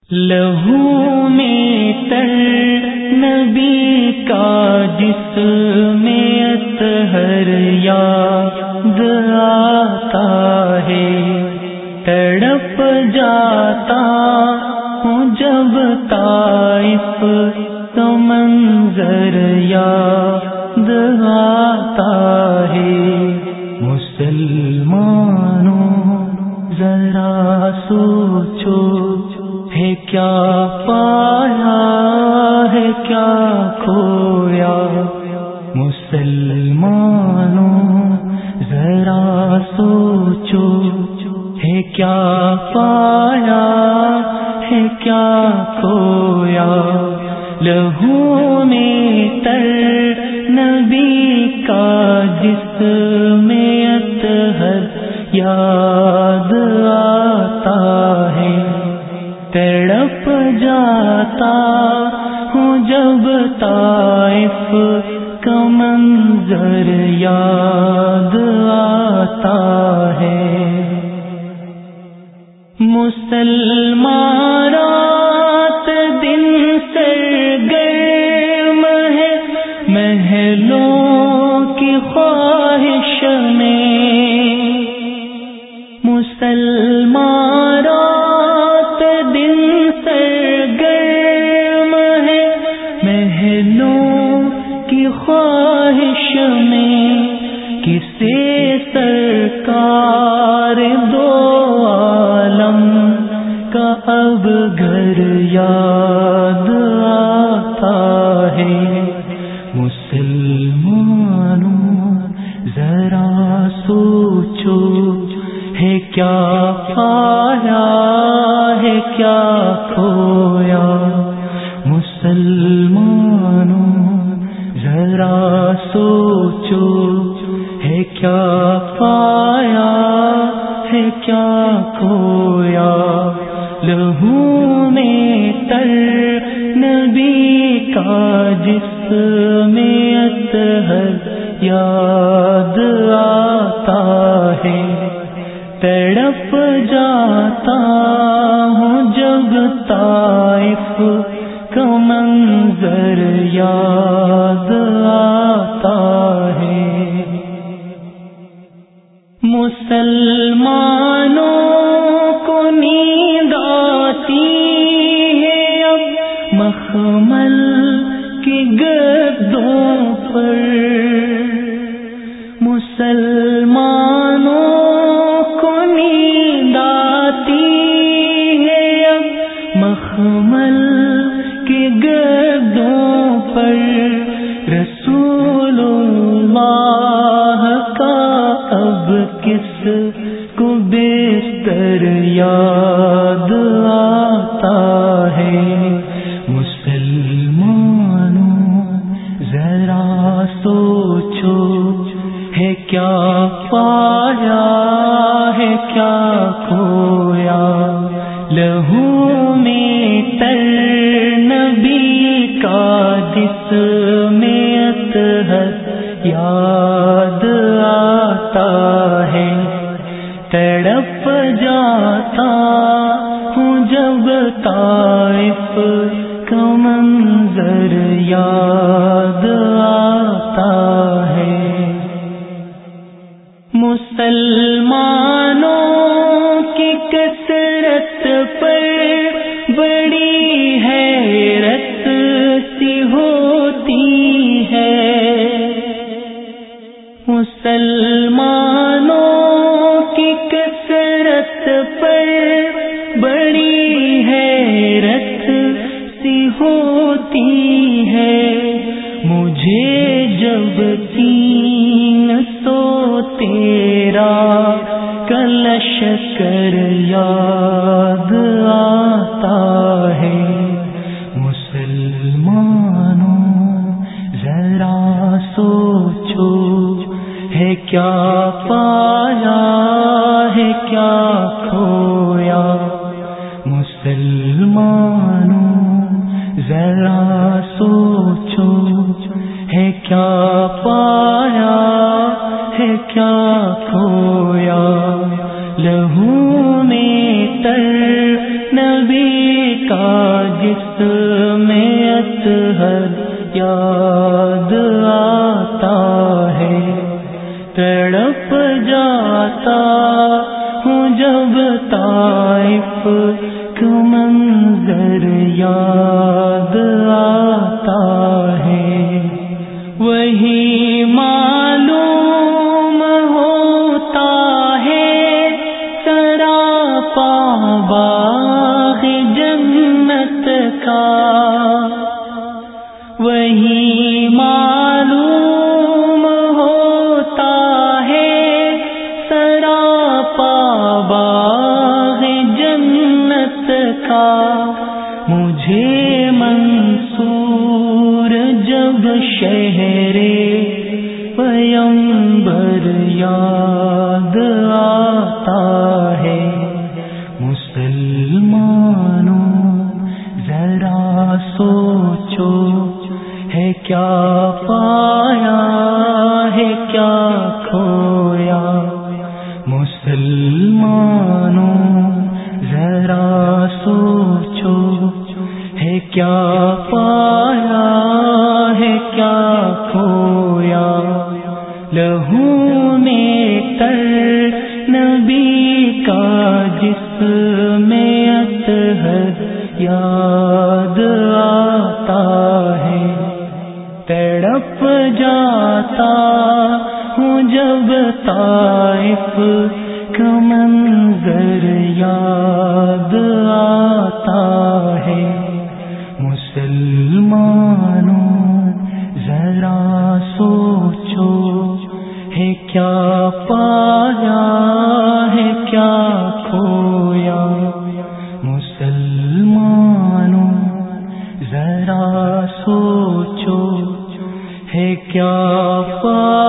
لہو میں تر نبی کا جسم میں اطہر یاد آتا ہے، تڑپ جاتا ہوں جب طائف کا منظر یاد آتا ہے۔ مسلمانوں ذرا سوچو، ہے کیا پایا ہے کیا کھویا؟ مسلمانوں ذرا سوچو، ہے کیا پایا ہے کیا کھویا؟ لہو میں تر نبی کا جسم میں اطہر یاد آتا ہے، تڑپ جاتا ہوں جب طائف کا منظر یاد آتا ہے۔ مسلمان رات دن سرگرم ہے محلوں کی خواہش میں، مسلمان رات دن سرگرم ہے محلوں کی خواہش میں، کسے سرکار دو عالم کا اب گھر یاد آتا ہے۔ مسلمانوں ذرا سوچو، ہے کیا پایا ہے کیا کھویا؟ مسلمانوں ذرا سوچو، ہے کیا پایا ہے کیا کھویا؟ لہو میں تر نبی کا جسم میں اطہر یاد آتا ہے، تڑپ جاتا ہوں جب طائف کا منظر یاد آتا ہے۔ مسلمانوں کو نیند آتی ہے اب مخمل کی گدوں پر، مسلمانوں کو نیند آتی ہے اب مخمل کے گدوں پر، رسول اللہ کا اب کس کو بستر یاد آتا ہے؟ مسلمانوں ذرا سوچو، ہے کیا پایا ہے کیا کھویا؟ لہو میں تر نبی کا جسم میں اطہر یاد آتا ہے، تڑپ جاتا ہوں جب طائف کا منظر یاد آتا ہے۔ مسلمانوں کی کثرت پر بڑی حیرت سی ہوتی ہے، مسلمانوں کی کثرت پر بڑی حیرت سی ہوتی ہے، مجھے جب 300 تیرا لشکر یاد آتا ہے۔ مسلمانوں ذرا سوچو، ہے کیا پایا ہے کیا کھویا؟ مسلمانوں ذرا سوچو، ہے کیا پایا ہے کیا کھویا؟ لہو میں تر نبی کا جس میں اطہر یاد آتا ہے، تڑپ جاتا ہوں جب طائف کا منظر یاد آتا ہے، وہی معلوم ہوتا ہے سراپا باغ جنت کا، وہی معلوم ہوتا ہے سراپا باغ جنت کا، مجھے منصور جب شہر پیمبر یاد آتا ہے، مسلمانوں ذرا سوچو ہے کیا پایا ہے کیا کھویا، مسلمانوں ذرا سوچو ہے کیا پایا ہے کیا کھویا، لہو میں تر نبی کا جس میں اطہر یاد آتا ہے، تڑپ جاتا ہوں جب طائف کا منظر یاد آتا ہے، مسلمانوں ذرا سوچو ہے کیا پایا ہے کیا کھویا، مسلمانوں ذرا سوچو ہے کیا پایا